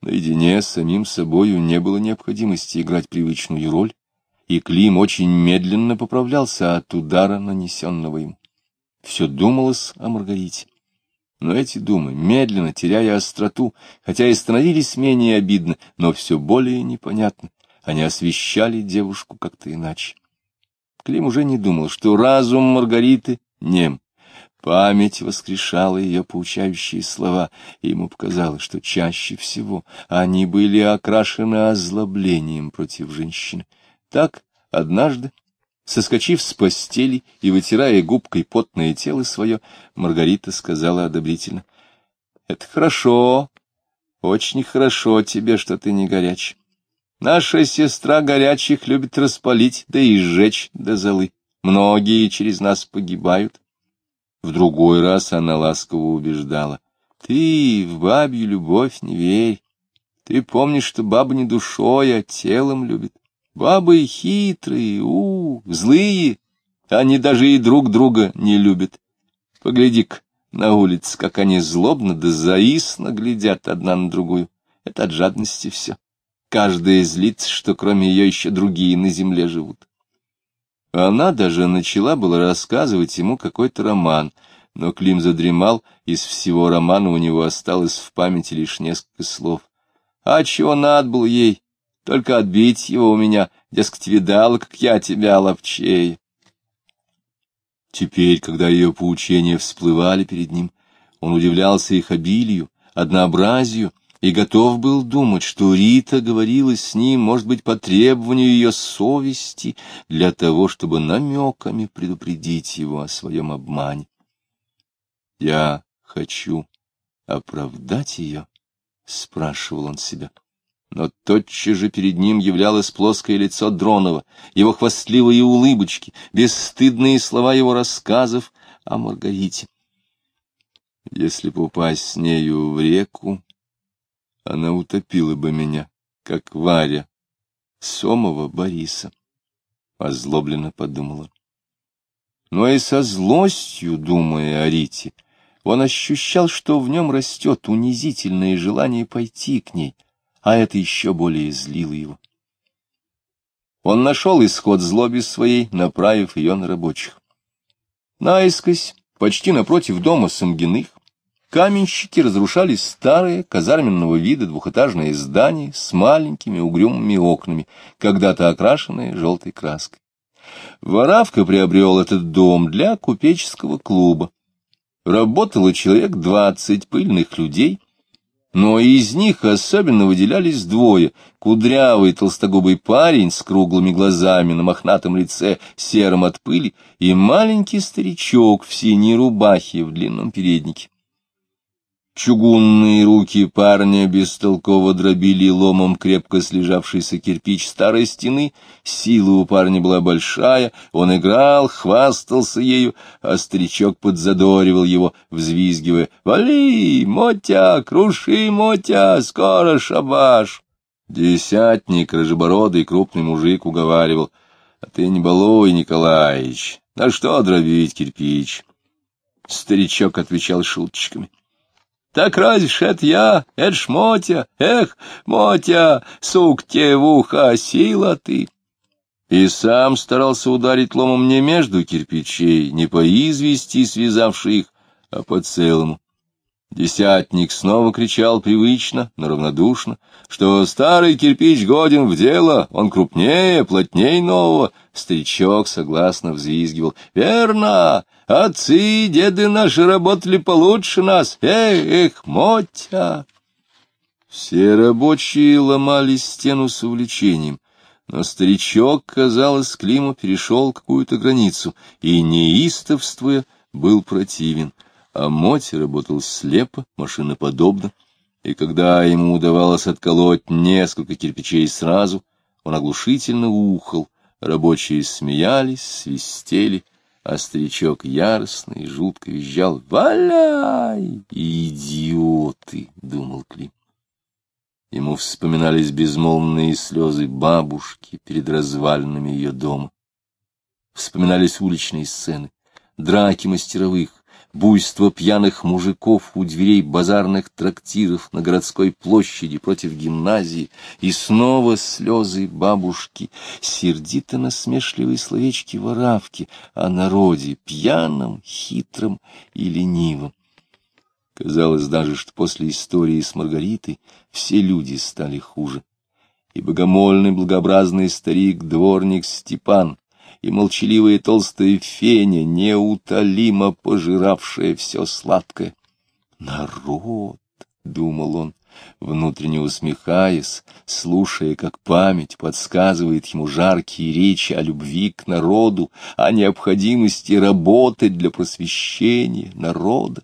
Наедине с самим собою не было необходимости играть привычную роль, и Клим очень медленно поправлялся от удара, нанесенного ему. Все думалось о Маргарите. Но эти думы, медленно теряя остроту, хотя и становились менее обидны, но все более непонятны, они освещали девушку как-то иначе. Клим уже не думал, что разум Маргариты нем. Память воскрешала ее поучающие слова, и ему показалось, что чаще всего они были окрашены озлоблением против женщины. Так, однажды, соскочив с постели и вытирая губкой потное тело свое, Маргарита сказала одобрительно: — Это хорошо, очень хорошо тебе, что ты не горяч. Наша сестра горячих любит распалить, да и сжечь до золы. Многие через нас погибают. В другой раз она ласково убеждала: ты в бабью любовь не верь. Ты помнишь, что баба не душой, а телом любит. Бабы хитрые, злые, они даже и друг друга не любят. Погляди-ка на улице, как они злобно да завистно глядят одна на другую. Это от жадности все. Каждая злится, что кроме ее еще другие на земле живут. Она даже начала было рассказывать ему какой-то роман, но Клим задремал, из всего романа у него осталось в памяти лишь несколько слов. А чего надо было ей? Только отбить его у меня, дескать, видала, как я тебя ловчей. Теперь, когда ее поучения всплывали перед ним, он удивлялся их обилию, однообразию, и готов был думать, что Рита говорила с ним, может быть, по требованию ее совести, для того, чтобы намеками предупредить его о своем обмане. «Я хочу оправдать ее?» — спрашивал он себя. Но тотчас же перед ним являлось плоское лицо Дронова, его хвастливые улыбочки, бесстыдные слова его рассказов о Маргарите. Если бы упасть с нею в реку, она утопила бы меня, как Варя Сомова Бориса, — озлобленно подумала. Но и со злостью, думая о Рите, он ощущал, что в нем растет унизительное желание пойти к ней, а это еще более злило его. Он нашел исход злобе своей, направив ее на рабочих. Наискось, почти напротив дома Самгиных, каменщики разрушали старое, казарменного вида двухэтажное здание с маленькими угрюмыми окнами, когда-то окрашенное желтой краской. Воравка приобрел этот дом для купеческого клуба. Работало человек 20 пыльных людей, но из них особенно выделялись двое: кудрявый толстогубый парень с круглыми глазами на мохнатом лице, сером от пыли, и маленький старичок в синей рубахе в длинном переднике. Чугунные руки парня бестолково дробили ломом крепко слежавшийся кирпич старой стены, сила у парня была большая, он играл, хвастался ею, а старичок подзадоривал его, взвизгивая: «Вали, Мотя, круши, Мотя, скоро шабаш!» Десятник, рыжебородый крупный мужик, уговаривал: «А ты не балуй, Николаич, на что дробить кирпич?» Старичок отвечал шуточками: «Так разве ж это ж Мотя, эх, Мотя, сук тебе в ухо, сила ты!» И сам старался ударить ломом не между кирпичей, не по извести связавшей их, а по целому. Десятник снова кричал привычно, но равнодушно, что старый кирпич годен в дело, он крупнее, плотней нового. Старичок согласно взвизгивал: «Верно! Отцы и деды наши работали получше нас! Эх, Мотя!» Все рабочие ломали стену с увлечением, но старичок, казалось, Климу перешел какую-то границу и, неистовствуя, был противен. А Мотя работал слепо, машиноподобно, и когда ему удавалось отколоть несколько кирпичей сразу, он оглушительно ухал, рабочие смеялись, свистели, а старичок яростно и жутко визжал: «Валяй, идиоты!» — думал Клим. Ему вспоминались безмолвные слезы бабушки перед развалинами ее дома. Вспоминались уличные сцены, драки мастеровых, буйство пьяных мужиков у дверей базарных трактиров на городской площади против гимназии, и снова слезы бабушки, сердито-насмешливые словечки воравки о народе, пьяном, хитром и ленивом. Казалось даже, что после истории с Маргаритой все люди стали хуже. И богомольный благообразный старик-дворник Степан, и молчаливая толстая Феня, неутолимо пожиравшая все сладкое. «Народ!» — думал он, внутренне усмехаясь, слушая, как память подсказывает ему жаркие речи о любви к народу, о необходимости работать для просвещения народа.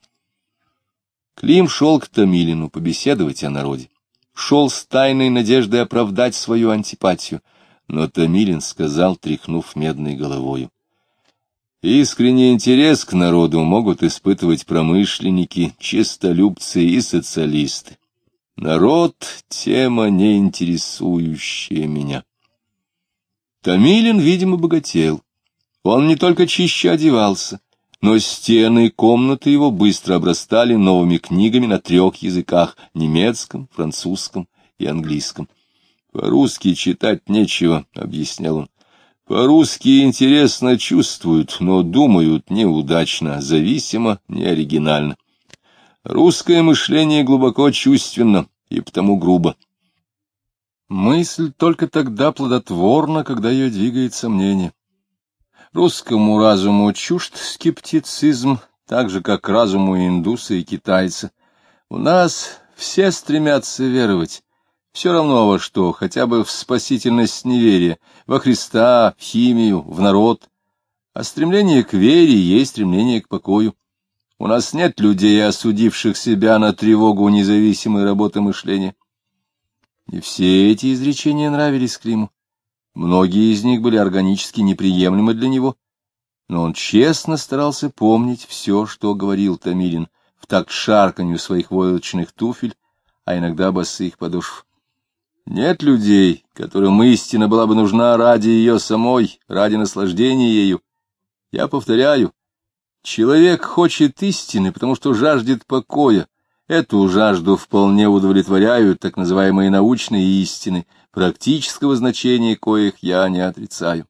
Клим шел к Томилину побеседовать о народе. Шел с тайной надеждой оправдать свою антипатию, но Томилин сказал, тряхнув медной головою: «Искренний интерес к народу могут испытывать промышленники, честолюбцы и социалисты. Народ — тема, не интересующая меня». Томилин, видимо, богател. Он не только чище одевался, но стены и комнаты его быстро обрастали новыми книгами на 3 языках — немецком, французском и английском. «По-русски читать нечего», — объяснял он. «По-русски интересно чувствуют, но думают неудачно, зависимо, неоригинально. Русское мышление глубоко чувственно и потому грубо. Мысль только тогда плодотворна, когда ее двигает сомнение. Русскому разуму чужд скептицизм, так же, как разуму индуса и китайца. У нас все стремятся веровать, все равно во что, хотя бы в спасительность неверия, во Христа, в химию, в народ. А стремление к вере есть стремление к покою. У нас нет людей, осудивших себя на тревогу независимой работы мышления». И все эти изречения нравились Климу. Многие из них были органически неприемлемы для него, но он честно старался помнить все, что говорил Томилин, в такт шарканью своих войлочных туфель, а иногда босых подошв. Нет людей, которым истина была бы нужна ради ее самой, ради наслаждения ею. Я повторяю, человек хочет истины, потому что жаждет покоя. Эту жажду вполне удовлетворяют так называемые научные истины, практического значения коих я не отрицаю.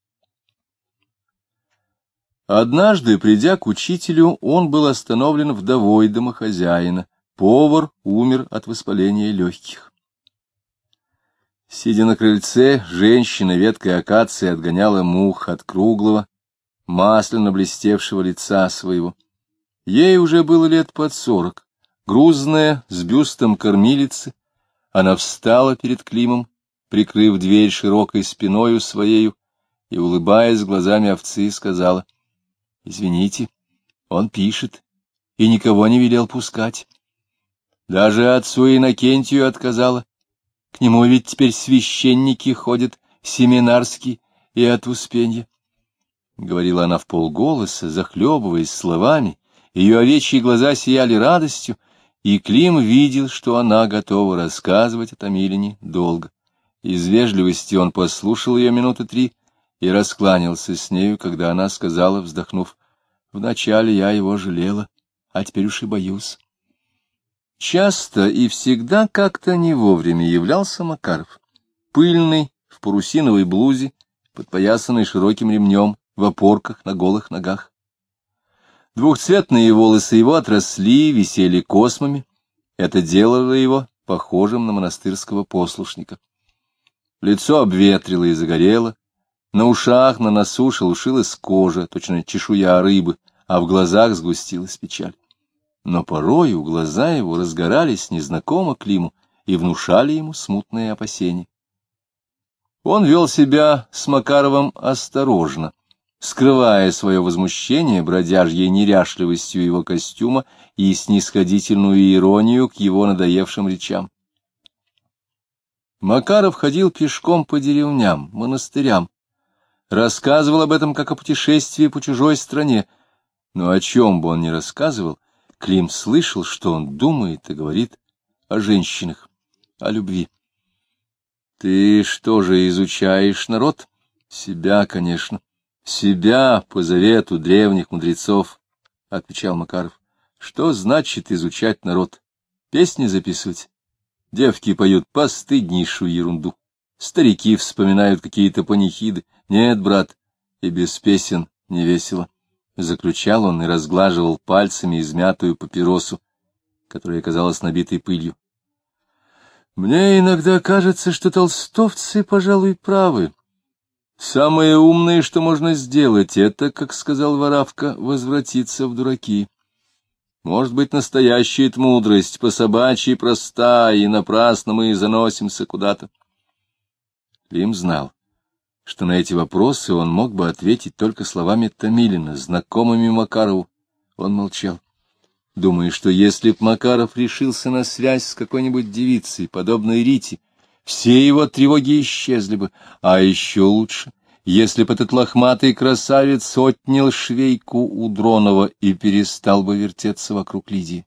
Однажды, придя к учителю, он был остановлен вдовой домохозяина. Повар умер от воспаления легких. Сидя на крыльце, женщина веткой акации отгоняла мух от круглого, масляно блестевшего лица своего. Ей уже было лет под 40. Грузная, с бюстом кормилицы, она встала перед Климом, прикрыв дверь широкой спиною своею, и, улыбаясь глазами овцы, сказала: «Извините, он пишет и никого не велел пускать. Даже отцу Иннокентию отказала. К нему ведь теперь священники ходят, семинарские и от Успенья». Говорила она вполголоса, захлебываясь словами, ее овечьи глаза сияли радостью, и Клим видел, что она готова рассказывать о Томилине долго. Из вежливости он послушал ее минуты 3 и раскланялся с нею, когда она сказала, вздохнув: «Вначале я его жалела, а теперь уж и боюсь». Часто и всегда как-то не вовремя являлся Макаров, пыльный, в парусиновой блузе, подпоясанный широким ремнем, в опорках на голых ногах. Двухцветные волосы его отросли, висели космами. Это делало его похожим на монастырского послушника. Лицо обветрило и загорело, на ушах, на носу шелушилась кожа, точно чешуя рыбы, а в глазах сгустилась печаль. Но порою глаза его разгорались незнакомо Климу и внушали ему смутные опасения. Он вел себя с Макаровым осторожно, скрывая свое возмущение бродяжьей неряшливостью его костюма и снисходительную иронию к его надоевшим речам. Макаров ходил пешком по деревням, монастырям, рассказывал об этом как о путешествии по чужой стране, но о чем бы он ни рассказывал, Клим слышал, что он думает и говорит о женщинах, о любви. «Ты что же изучаешь народ?» «Себя, конечно. Себя по завету древних мудрецов, отвечал Макаров. — Что значит изучать народ? Песни записывать? Девки поют постыднейшую ерунду. Старики вспоминают какие-то панихиды. Нет, брат, и без песен не весело. Заключал он и разглаживал пальцами измятую папиросу, которая казалась набитой пылью. Мне иногда кажется, что толстовцы, пожалуй, правы. Самое умное, что можно сделать, это, как сказал Воравка, возвратиться в дураки. Может быть, настоящая мудрость по-собачьи проста, и напрасно мы заносимся куда-то. Клим знал, что на эти вопросы он мог бы ответить только словами Томилина, знакомыми Макарову. Он молчал, думая, что если б Макаров решился на связь с какой-нибудь девицей, подобной Рите, все его тревоги исчезли бы, а еще лучше, если б этот лохматый красавец отнял швейку у Дронова и перестал бы вертеться вокруг Лидии.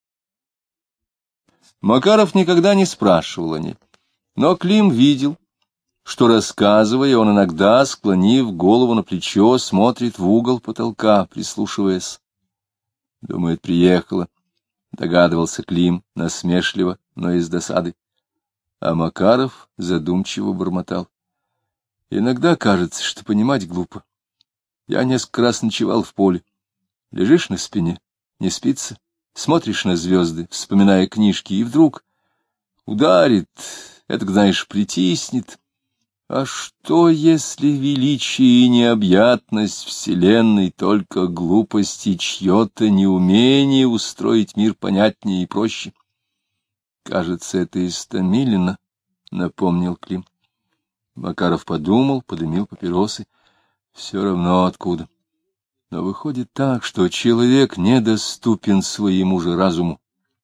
Макаров никогда не спрашивал о ней, но Клим видел, что, рассказывая, он иногда, склонив голову на плечо, смотрит в угол потолка, прислушиваясь. Думает, приехала, догадывался Клим, насмешливо, но и с досадой. А Макаров задумчиво бормотал. Иногда кажется, что понимать глупо. Я несколько раз ночевал в поле. Лежишь на спине, не спится, смотришь на звезды, вспоминая книжки, и вдруг ударит, это, знаешь, притиснет. А что, если величие и необъятность вселенной только глупость и чье-то неумение устроить мир понятнее и проще? Кажется, это из Томилина, — напомнил Клим. Макаров подумал, подымил папиросы. Все равно откуда. Но выходит так, что человек недоступен своему же разуму.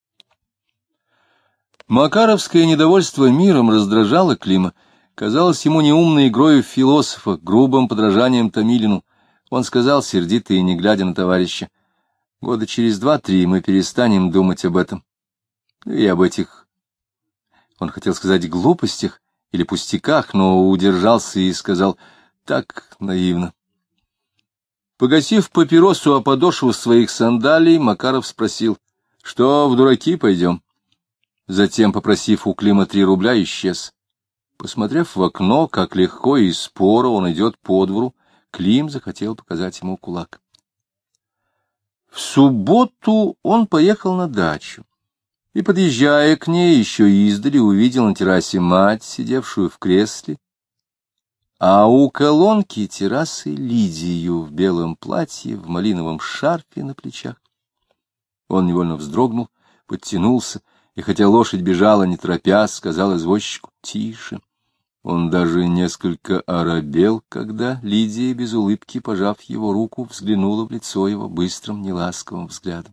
Макаровское недовольство миром раздражало Клима. Казалось ему неумной игрой философа, грубым подражанием Томилину. Он сказал, сердито и не глядя на товарища: года через 2-3 мы перестанем думать об этом. И об этих, он хотел сказать, глупостях или пустяках, но удержался и сказал так наивно. Погасив папиросу о подошву своих сандалий, Макаров спросил: что, в дураки пойдем? Затем, попросив у Клима 3 рубля, исчез. Посмотрев в окно, как легко и споро он идет по двору, Клим захотел показать ему кулак. В субботу он поехал на дачу и, подъезжая к ней, еще издали увидел на террасе мать, сидевшую в кресле, а у колонки террасы Лидию в белом платье, в малиновом шарфе на плечах. Он невольно вздрогнул, подтянулся, и, хотя лошадь бежала, не торопясь, сказал извозчику: тише. Он даже несколько оробел, когда Лидия, без улыбки пожав его руку, взглянула в лицо его быстрым, неласковым взглядом.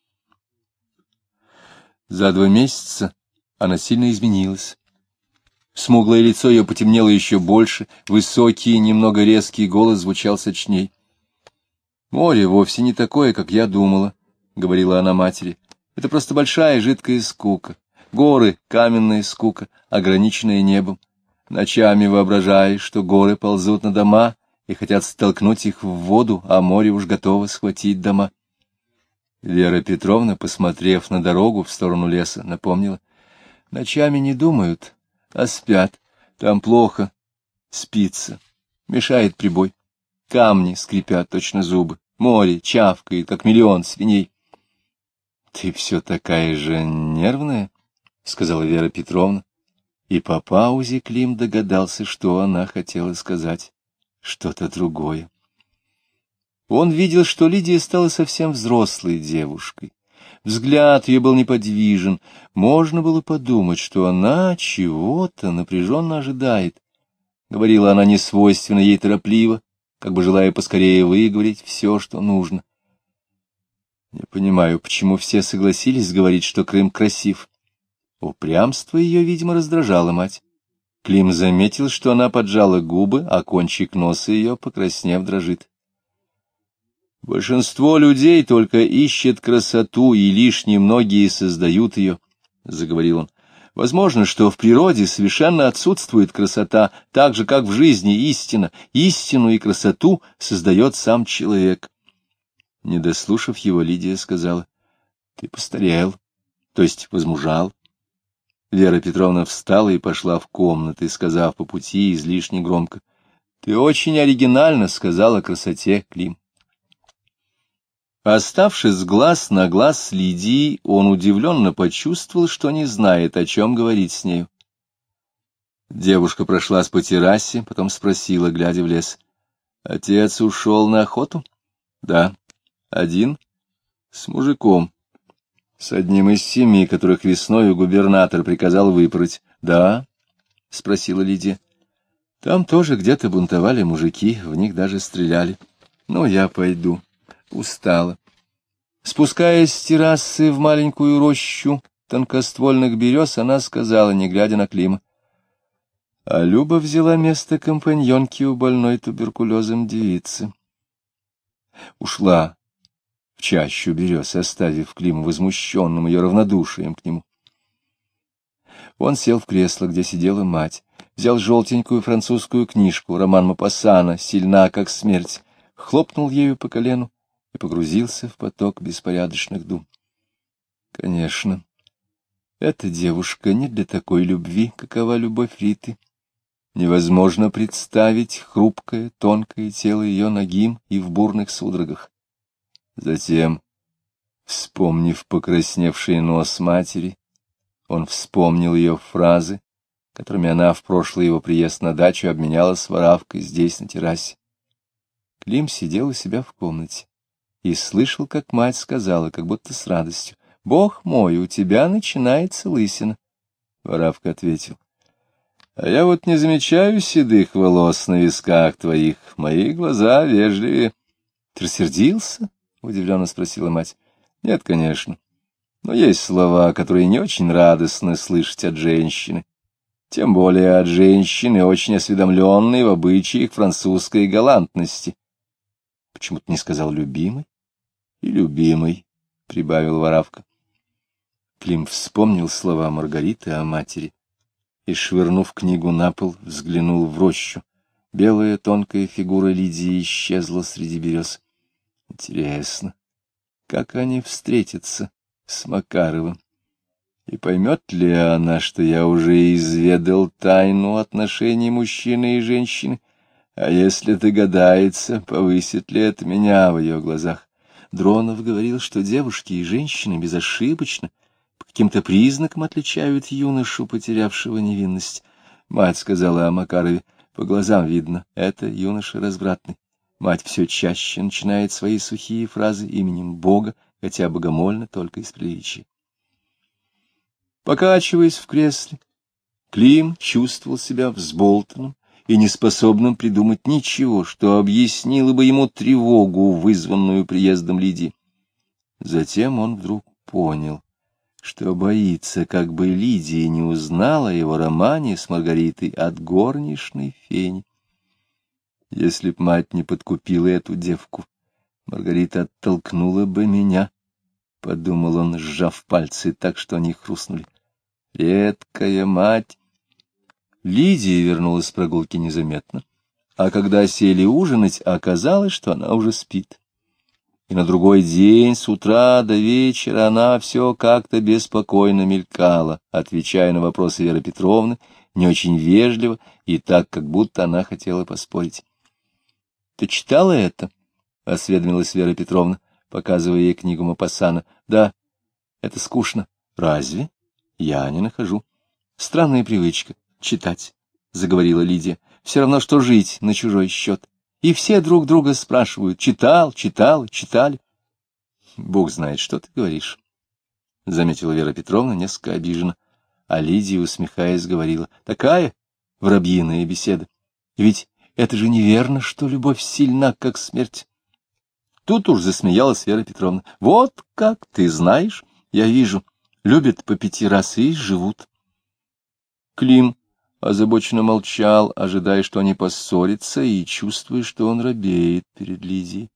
За 2 месяца она сильно изменилась. Смуглое лицо ее потемнело еще больше, высокий, немного резкий голос звучал сочней. «Море вовсе не такое, как я думала», — говорила она матери. «Это просто большая жидкая скука. Горы — каменная скука, ограниченная небом. Ночами воображаешь, что горы ползут на дома и хотят столкнуть их в воду, а море уж готово схватить дома». Вера Петровна, посмотрев на дорогу в сторону леса, напомнила: ночами не думают, а спят. Там плохо спится, мешает прибой. Камни скрипят точно зубы, море чавкает, как миллион свиней. — Ты все такая же нервная, — сказала Вера Петровна, и по паузе Клим догадался, что она хотела сказать что-то другое. Он видел, что Лидия стала совсем взрослой девушкой. Взгляд ее был неподвижен. Можно было подумать, что она чего-то напряженно ожидает. Говорила она несвойственно ей торопливо, как бы желая поскорее выговорить все, что нужно. Не понимаю, почему все согласились говорить, что Крым красив. Упрямство ее, видимо, раздражало мать. Клим заметил, что она поджала губы, а кончик носа ее, покраснев, дрожит. «Большинство людей только ищет красоту, и лишь немногие создают ее», — заговорил он. «Возможно, что в природе совершенно отсутствует красота, так же, как в жизни истина. Истину и красоту создает сам человек. Не дослушав его, Лидия сказала: ты постарел, то есть возмужал. Вера Петровна встала и пошла в комнаты, сказав по пути излишне громко: ты очень оригинально сказал о красоте, Клим. Оставшись с глаз на глаз с Лидией, он удивленно почувствовал, что не знает, о чем говорить с нею. Девушка прошлась по террасе, потом спросила, глядя в лес: отец ушел на охоту? Да. Один? С мужиком. С одним из 7, которых весною губернатор приказал выпороть. Да? Спросила Лидия. Там тоже где-то бунтовали мужики, в них даже стреляли. Ну, я пойду. Устала. Спускаясь с террасы в маленькую рощу тонкоствольных берез, она сказала, не глядя на Клима: а Люба взяла место компаньонки у больной туберкулезом девицы. Ушла в чащу берез, оставив Клима возмущенным ее равнодушием к нему. Он сел в кресло, где сидела мать, взял желтенькую французскую книжку, роман Мопассана «Сильна, как смерть», хлопнул ею по колену и погрузился в поток беспорядочных дум. Конечно, эта девушка не для такой любви, какова любовь Риты. Невозможно представить хрупкое, тонкое тело ее нагим и в бурных судорогах. Затем, вспомнив покрасневший нос матери, он вспомнил ее фразы, которыми она в прошлый его приезд на дачу обменялась с воравкой здесь, на террасе. Клим сидел у себя в комнате и слышал, как мать сказала, как будто с радостью: «Бог мой, у тебя начинается лысина». Воравка ответил: «А я вот не замечаю седых волос на висках твоих, мои глаза вежливее». «Ты рассердился?» — удивленно спросила мать. «Нет, конечно. Но есть слова, которые не очень радостно слышать от женщины. Тем более от женщины, очень осведомленной в обычаях французской галантности». «Почему ты не сказал любимый?» «И любимый», — прибавил воравка. Клим вспомнил слова Маргариты о матери и, швырнув книгу на пол, взглянул в рощу. Белая тонкая фигура Лидии исчезла среди берез. Интересно, как они встретятся с Макаровым? И поймет ли она, что я уже изведал тайну отношений мужчины и женщины? А если догадается, повысит ли это меня в ее глазах? Дронов говорил, что девушки и женщины безошибочно по каким-то признакам отличают юношу, потерявшего невинность. Мать сказала о Макарове: по глазам видно, это юноша развратный. Мать все чаще начинает свои сухие фразы именем Бога, хотя богомольно только из приличия. Покачиваясь в кресле, Клим чувствовал себя взболтанным и неспособным придумать ничего, что объяснило бы ему тревогу, вызванную приездом Лидии. Затем он вдруг понял, что боится, как бы Лидия не узнала о его романе с Маргаритой от горничной Фени. Если б мать не подкупила эту девку, Маргарита оттолкнула бы меня, — подумал он, сжав пальцы так, что они хрустнули. Редкая мать. Лидия вернулась с прогулки незаметно, а когда сели ужинать, оказалось, что она уже спит. И на другой день, с утра до вечера, она все как-то беспокойно мелькала, отвечая на вопросы Веры Петровны, не очень вежливо и так, как будто она хотела поспорить. — Ты читала это? — осведомилась Вера Петровна, показывая ей книгу Мопассана. — Да, это скучно. — Разве? Я не нахожу. Странная привычка — читать, — заговорила Лидия. — Все равно, что жить на чужой счет. И все друг друга спрашивают: читал, читал, читали. — Бог знает, что ты говоришь, — заметила Вера Петровна несколько обиженно. А Лидия, усмехаясь, говорила: — такая воробьиная беседа. Ведь это же неверно, что любовь сильна, как смерть. Тут уж засмеялась Вера Петровна. — Вот как, ты знаешь, я вижу, любят по 5 раз и живут. Клим озабоченно молчал, ожидая, что они поссорятся, и чувствуя, что он робеет перед Лидией.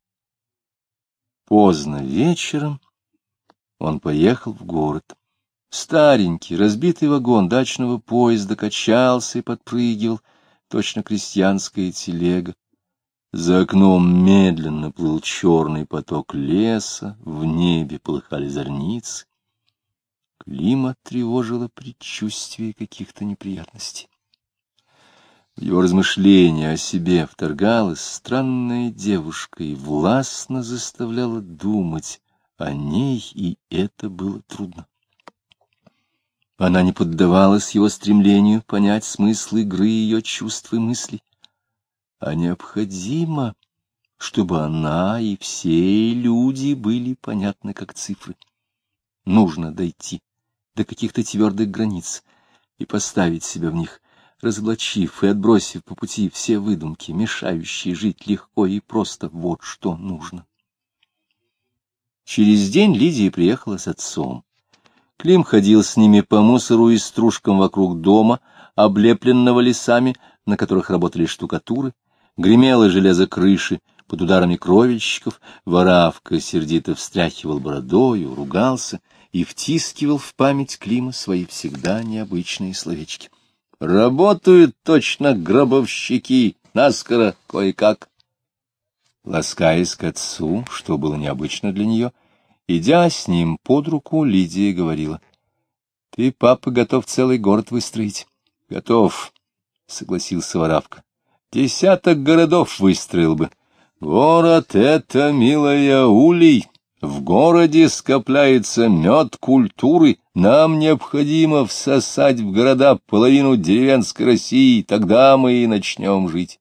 Поздно вечером он поехал в город. Старенький, разбитый вагон дачного поезда качался и подпрыгивал, точно крестьянская телега. За окном медленно плыл черный поток леса, в небе полыхали зорницы. Клима тревожило предчувствие каких-то неприятностей. В его размышления о себе вторгалась странная девушка и властно заставляла думать о ней, и это было трудно. Она не поддавалась его стремлению понять смысл игры ее чувств и мыслей, а необходимо, чтобы она и все люди были понятны как цифры. Нужно дойти до каких-то твердых границ и поставить себя в них, разоблачив и отбросив по пути все выдумки, мешающие жить легко и просто. Вот что нужно. Через день Лидия приехала с отцом. Клим ходил с ними по мусору и стружкам вокруг дома, облепленного лесами, на которых работали штукатуры, гремело железо крыши под ударами кровельщиков, воравка сердито встряхивал бородою, ругался и втискивал в память Клима свои всегда необычные словечки. «Работают точно гробовщики, наскоро кое-как». Ласкаясь к отцу, что было необычно для нее, идя с ним под руку, Лидия говорила: — Ты, папа, готов целый город выстроить? — Готов, — согласился воравка. — 10 городов выстроил бы. Город — это, милая, улей. В городе скопляется мед культуры. Нам необходимо всосать в города половину деревенской России, тогда мы и начнем жить.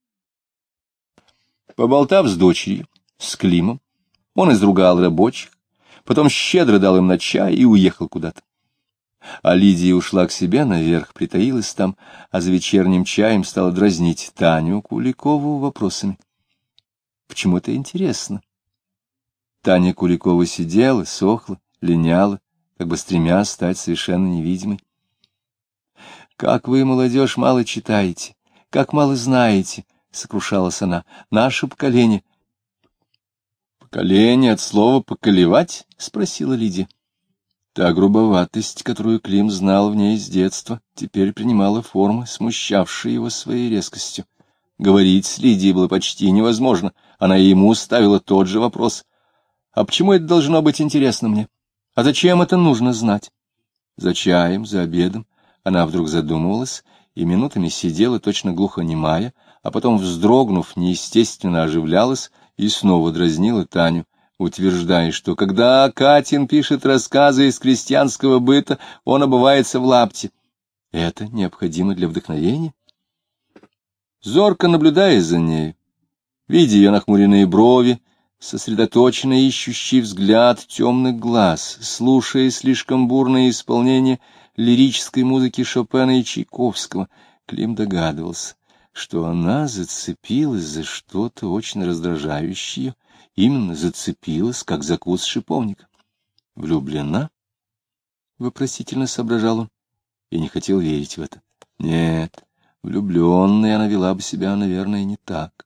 Поболтав с дочерью, с Климом, он изругал рабочих, потом щедро дал им на чай и уехал куда-то. А Лидия ушла к себе наверх, притаилась там, а за вечерним чаем стала дразнить Таню Куликову вопросами. Почему это интересно? Таня Куликова сидела, сохла, линяла, как бы стремясь стать совершенно невидимой. — Как вы, молодежь, мало читаете, как мало знаете, — сокрушалась она, — наше поколение. — Поколение от слова «поколевать»? — спросила Лидия. Та грубоватость, которую Клим знал в ней с детства, теперь принимала формы, смущавшие его своей резкостью. Говорить с Лидией было почти невозможно. Она ему ставила тот же вопрос. А почему это должно быть интересно мне? А зачем это нужно знать? За чаем, за обедом она вдруг задумывалась и минутами сидела точно глухонемая, а потом, вздрогнув, неестественно оживлялась и снова дразнила Таню, утверждая, что когда Катин пишет рассказы из крестьянского быта, он обувается в лапти. Это необходимо для вдохновения. Зорко наблюдая за ней, видя ее нахмуренные брови, сосредоточенно ищущий взгляд темных глаз, слушая слишком бурное исполнение лирической музыки Шопена и Чайковского, Клим догадывался, что она зацепилась за что-то очень раздражающее, именно зацепилась, как закус шиповника. Влюблена? Вопросительно соображал он и не хотел верить в это. Нет, влюбленной она вела бы себя, наверное, не так.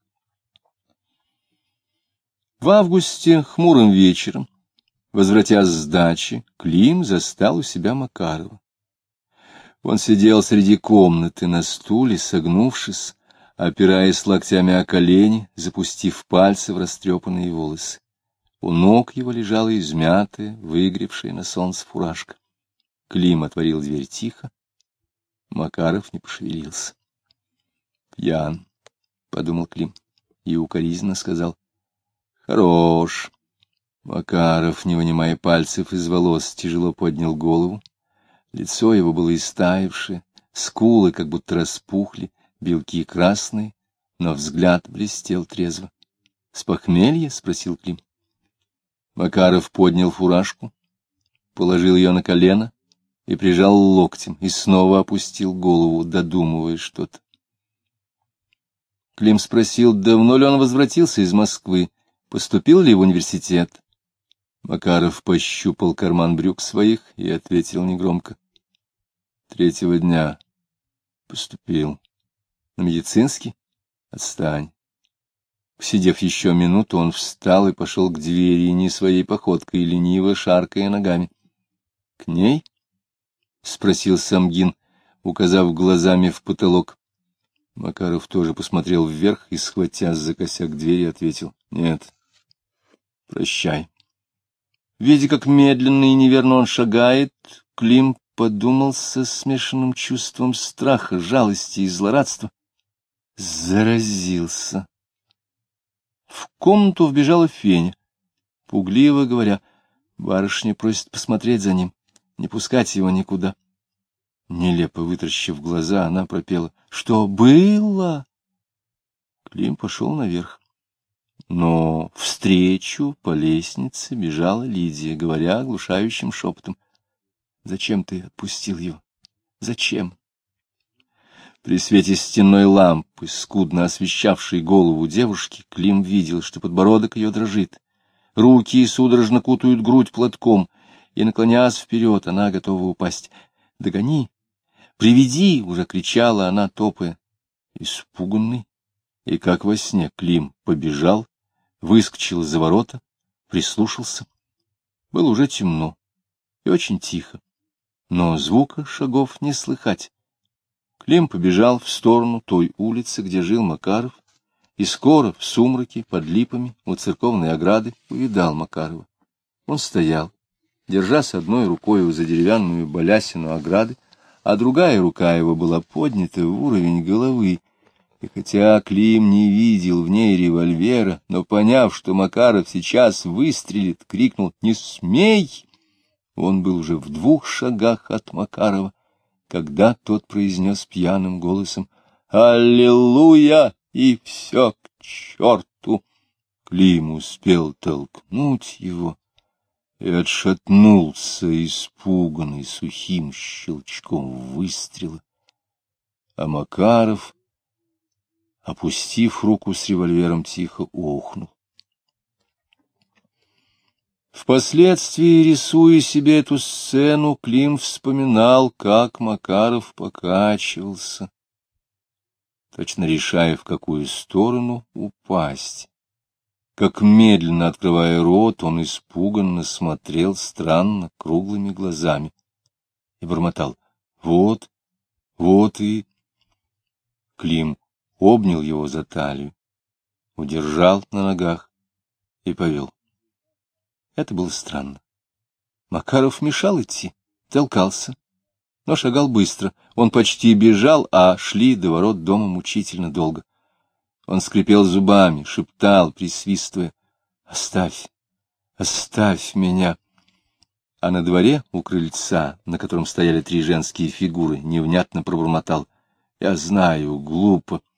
В августе, хмурым вечером, возвратясь с дачи, Клим застал у себя Макарова. Он сидел среди комнаты на стуле, согнувшись, опираясь локтями о колени, запустив пальцы в растрепанные волосы. У ног его лежала измятая, выгревшая на солнце фуражка. Клим отворил дверь тихо. Макаров не пошевелился. «Пьян», — подумал Клим, и укоризненно сказал: «Хорош». Макаров, не вынимая пальцев из волос, тяжело поднял голову. Лицо его было истаившее, скулы как будто распухли, белки красные, но взгляд блестел трезво. — С похмелья? — спросил Клим. Макаров поднял фуражку, положил ее на колено и прижал локтем, и снова опустил голову, додумывая что-то. Клим спросил, давно ли он возвратился из Москвы, поступил ли в университет. Макаров пощупал карман брюк своих и ответил негромко: 3-го дня поступил. На медицинский? Отстань. Посидев еще минуту, он встал и пошел к двери, не своей походкой, лениво шаркая ногами. — К ней? — спросил Самгин, указав глазами в потолок. Макаров тоже посмотрел вверх и, схватясь за косяк двери, ответил: «Нет, прощай». Видя, как медленно и неверно он шагает, Клим подумал со смешанным чувством страха, жалости и злорадства. Заразился. В комнату вбежала Феня, пугливо говоря: «Барышня просит посмотреть за ним, не пускать его никуда». Нелепо вытаращив глаза, она пропела: «Что было?» Клим пошел наверх. Но встречу по лестнице бежала Лидия, говоря оглушающим шепотом: «Зачем ты отпустил его? Зачем?» При свете стенной лампы, скудно освещавшей голову девушки, Клим видел, что подбородок ее дрожит, руки судорожно кутают грудь платком, и, наклоняясь вперед, она готова упасть. «Догони! Приведи!» — уже кричала она, топая. Испуганный, и как во сне, Клим побежал, выскочил из-за ворота, прислушался. Было уже темно и очень тихо, но звука шагов не слыхать. Клим побежал в сторону той улицы, где жил Макаров, и скоро в сумраке под липами у церковной ограды увидал Макарова. Он стоял, держась одной рукой за деревянную балясину ограды, а другая рука его была поднята в уровень головы. И хотя Клим не видел в ней револьвера, но, поняв, что Макаров сейчас выстрелит, крикнул: «Не смей!» Он был уже в 2 шагах от Макарова, когда тот произнес пьяным голосом: «Аллилуйя!» и все к черту. Клим успел толкнуть его и отшатнулся, испуганный сухим щелчком выстрела. А Макаров, опустив руку с револьвером, тихо охнул. Впоследствии, рисуя себе эту сцену, Клим вспоминал, как Макаров покачивался, точно решая, в какую сторону упасть. Как, медленно открывая рот, он испуганно смотрел странно круглыми глазами и бормотал: «Вот, вот и...» Клим обнял его за талию, удержал на ногах и повел. Это было странно. Макаров мешал идти, толкался, но шагал быстро. Он почти бежал, а шли до ворот дома мучительно долго. Он скрипел зубами, шептал, присвистывая: «Оставь, оставь меня!» А на дворе у крыльца, на котором стояли 3 женские фигуры, невнятно пробормотал: «Я знаю, глупо,